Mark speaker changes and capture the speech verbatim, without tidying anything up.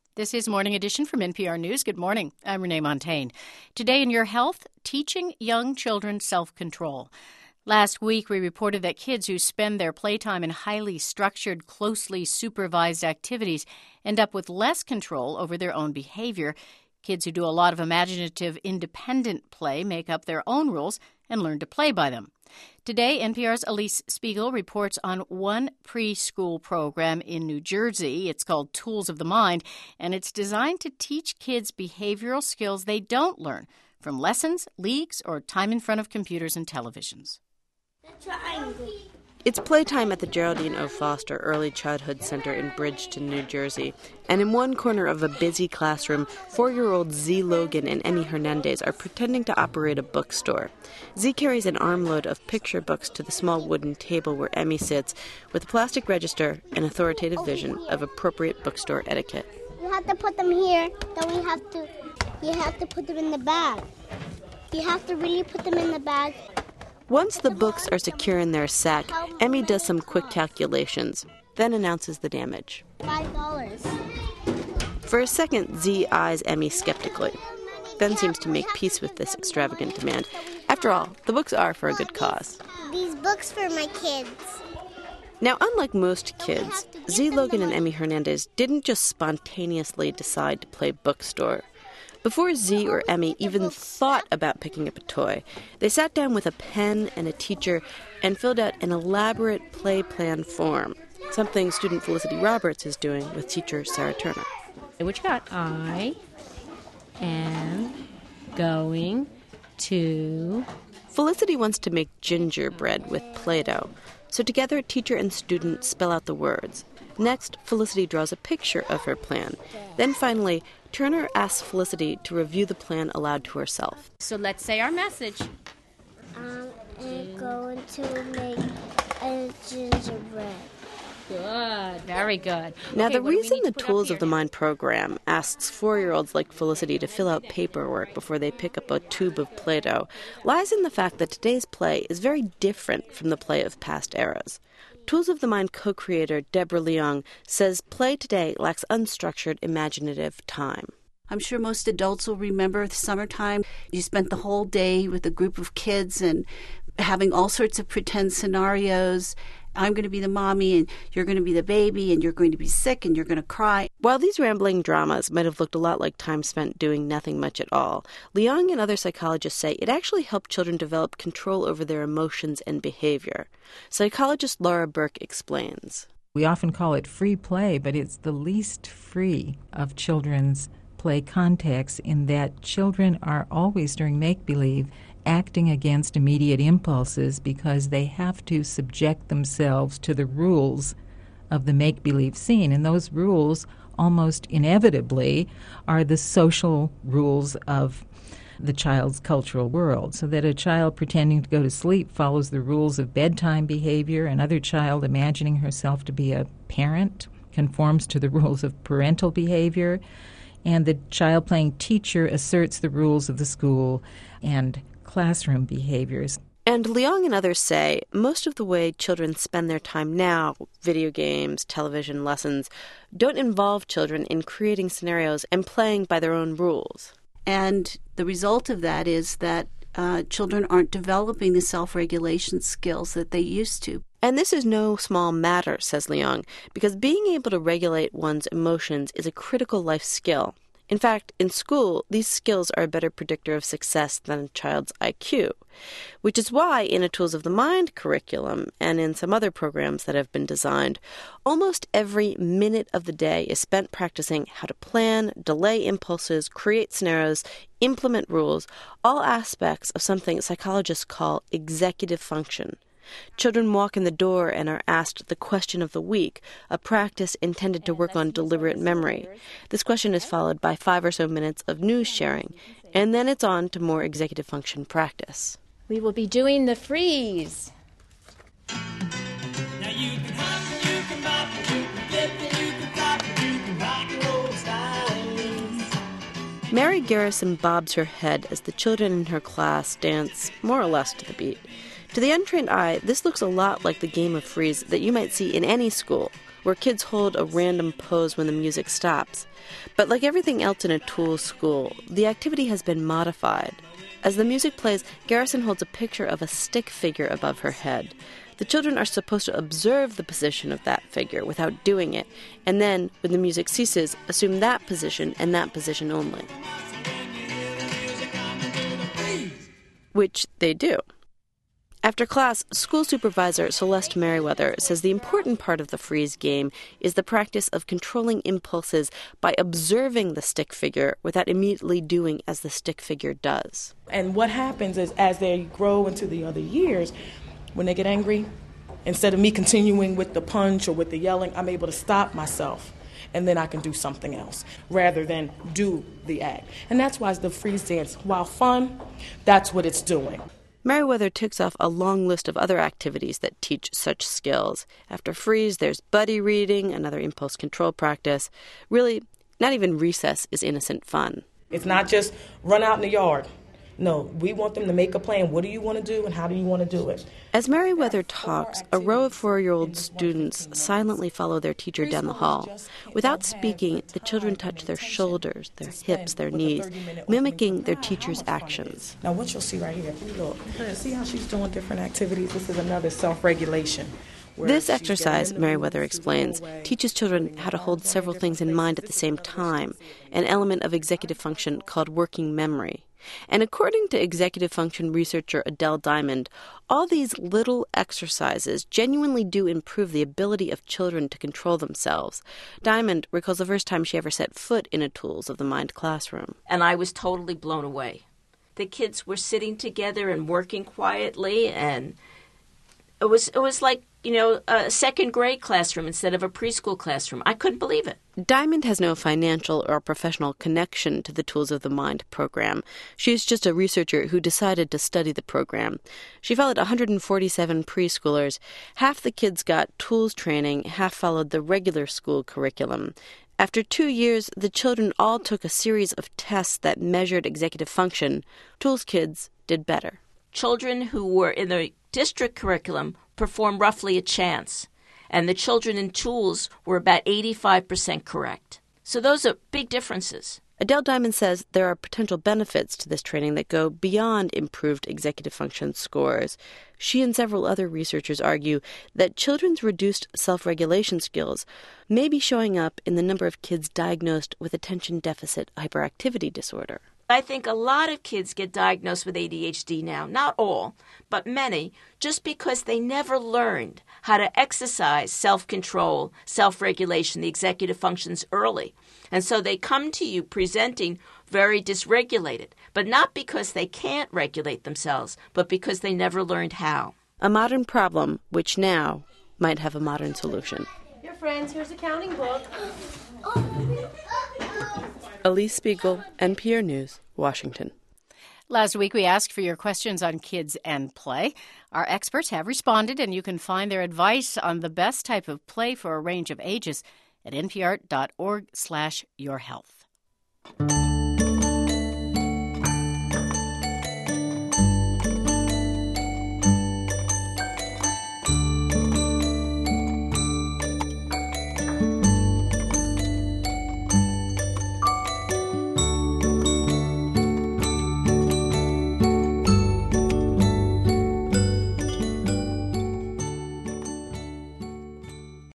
Speaker 1: This is Morning Edition from N P R News. Good morning. I'm Renee Montaigne. Today in Your Health, teaching young children self-control. Last week, we reported that kids who spend their playtime in highly structured, closely supervised activities end up with less control over their own behavior. Kids who do a lot of imaginative, independent play make up their own rules and learn to play by them. Today, N P R's Elise Spiegel reports on one preschool program in New Jersey. It's called Tools of the Mind, and it's designed to teach kids behavioral skills they don't learn from lessons, leagues, or time in front of computers and televisions.
Speaker 2: The triangle.
Speaker 3: It's playtime at the Geraldine O. Foster Early Childhood Center in Bridgeton, New Jersey. And in one corner of a busy classroom, four-year-old Z. Logan and Emmy Hernandez are pretending to operate a bookstore. Z carries an armload of picture books to the small wooden table where Emmy sits, with a plastic register and authoritative vision of appropriate bookstore etiquette.
Speaker 2: You have to put them here, then we have to, you have to put them in the bag. You have to really put them in the bag.
Speaker 3: Once the books are secure in their sack, Emmy does some quick calculations, then announces the damage.
Speaker 2: Five dollars.
Speaker 3: For a second, Z eyes Emmy skeptically, then seems to make peace with this extravagant demand. After all, the books are for a good cause.
Speaker 2: These books for my kids.
Speaker 3: Now, unlike most kids, Z. Logan and Emmy Hernandez didn't just spontaneously decide to play bookstore. Before Z or Emmy even thought about picking up a toy, they sat down with a pen and a teacher and filled out an elaborate play plan form, something student Felicity Roberts is doing with teacher Sarah Turner.
Speaker 4: What you got? I am going to...
Speaker 3: Felicity wants to make gingerbread with Play-Doh, so together teacher and student spell out the words. Next, Felicity draws a picture of her plan. Then finally, Turner asks Felicity to review the plan aloud to herself.
Speaker 4: So let's say our message.
Speaker 2: Um, I'm going to make a gingerbread.
Speaker 4: Good. Very good.
Speaker 3: Now,
Speaker 4: Okay,
Speaker 3: the
Speaker 4: what do we
Speaker 3: reason
Speaker 4: need
Speaker 3: the
Speaker 4: to put up
Speaker 3: Tools
Speaker 4: here?
Speaker 3: of the Mind program asks four-year-olds like Felicity to fill out paperwork before they pick up a tube of Play-Doh lies in the fact that today's play is very different from the play of past eras. Tools of the Mind co-creator Deborah Leong says play today lacks unstructured, imaginative time.
Speaker 5: I'm sure most adults will remember the summertime. You spent the whole day with a group of kids and having all sorts of pretend scenarios. I'm going to be the mommy, and you're going to be the baby, and you're going to be sick, and you're going to cry.
Speaker 3: While these rambling dramas might have looked a lot like time spent doing nothing much at all, Leong and other psychologists say it actually helped children develop control over their emotions and behavior. Psychologist Laura Burke explains.
Speaker 6: We often call it free play, but it's the least free of children's play contexts in that children are always, during make-believe, acting against immediate impulses because they have to subject themselves to the rules of the make-believe scene. And those rules, almost inevitably, are the social rules of the child's cultural world, so that a child pretending to go to sleep follows the rules of bedtime behavior. Another child imagining herself to be a parent conforms to the rules of parental behavior. And the child playing teacher asserts the rules of the school and classroom behaviors.
Speaker 3: And Leong and others say most of the way children spend their time now, video games, television, lessons, don't involve children in creating scenarios and playing by their own rules.
Speaker 5: And the result of that is that uh, children aren't developing the self-regulation skills that they used to.
Speaker 3: And this is no small matter, says Leong, because being able to regulate one's emotions is a critical life skill. In fact, in school, these skills are a better predictor of success than a child's I Q, which is why in a Tools of the Mind curriculum and in some other programs that have been designed, almost every minute of the day is spent practicing how to plan, delay impulses, create scenarios, implement rules, all aspects of something psychologists call executive function. Children walk in the door and are asked the question of the week, a practice intended to work on deliberate memory. This question is followed by five or so minutes of news sharing, and then it's on to more executive function practice.
Speaker 4: We will be doing the freeze.
Speaker 7: Now you can hop, you can bop, you can flip, and you can flop, you can rock and roll style.
Speaker 3: Mary Garrison bobs her head as the children in her class dance more or less to the beat. To the untrained eye, this looks a lot like the game of freeze that you might see in any school, where kids hold a random pose when the music stops. But like everything else in a Tools school, the activity has been modified. As the music plays, Garrison holds a picture of a stick figure above her head. The children are supposed to observe the position of that figure without doing it, and then, when the music ceases, assume that position and that position only. Which they do. After class, school supervisor Celeste Merriweather says the important part of the freeze game is the practice of controlling impulses by observing the stick figure without immediately doing as the stick figure does.
Speaker 8: And what happens is, as they grow into the other years, when they get angry, instead of me continuing with the punch or with the yelling, I'm able to stop myself, and then I can do something else rather than do the act. And that's why the freeze dance, while fun, that's what it's doing.
Speaker 3: Merriweather ticks off a long list of other activities that teach such skills. After freeze, there's buddy reading, another impulse control practice. Really, not even recess is innocent fun.
Speaker 8: It's not just run out in the yard. No, we want them to make a plan. What do you want to do and how do you want to do it?
Speaker 3: As Merriweather talks, a row of four-year-old students silently follow their teacher down the hall. Without speaking, the children touch their shoulders, their hips, their knees, mimicking their teacher's actions.
Speaker 8: Now what you'll see right here, if we look, see how she's doing different activities? This is another self-regulation.
Speaker 3: This exercise, Merriweather explains, teaches children how to hold several things in mind at the same time, an element of executive function called working memory. And according to executive function researcher Adele Diamond, all these little exercises genuinely do improve the ability of children to control themselves. Diamond recalls the first time she ever set foot in a Tools of the Mind classroom.
Speaker 9: And I was totally blown away. The kids were sitting together and working quietly, and it was it was like, you know, a second grade classroom instead of a preschool classroom. I couldn't believe it.
Speaker 3: Diamond has no financial or professional connection to the Tools of the Mind program. She's just a researcher who decided to study the program. She followed one hundred forty-seven preschoolers. Half the kids got Tools training, half followed the regular school curriculum. After two years, the children all took a series of tests that measured executive function. Tools kids did better.
Speaker 9: Children who were in the district curriculum performed roughly a chance, and the children in Tools were about eighty-five percent correct. So those are big differences.
Speaker 3: Adele Diamond says there are potential benefits to this training that go beyond improved executive function scores. She and several other researchers argue that children's reduced self-regulation skills may be showing up in the number of kids diagnosed with attention deficit hyperactivity disorder.
Speaker 9: I think a lot of kids get diagnosed with A D H D now, not all, but many, just because they never learned how to exercise self-control, self-regulation, the executive functions early. And so they come to you presenting very dysregulated, but not because they can't regulate themselves, but because they never learned how.
Speaker 3: A modern problem which now might have a modern solution.
Speaker 10: Here, friends, here's a counting book.
Speaker 3: Elise Spiegel, N P R News, Washington.
Speaker 1: Last week, we asked for your questions on kids and play. Our experts have responded, and you can find their advice on the best type of play for a range of ages at npr.org slash your health.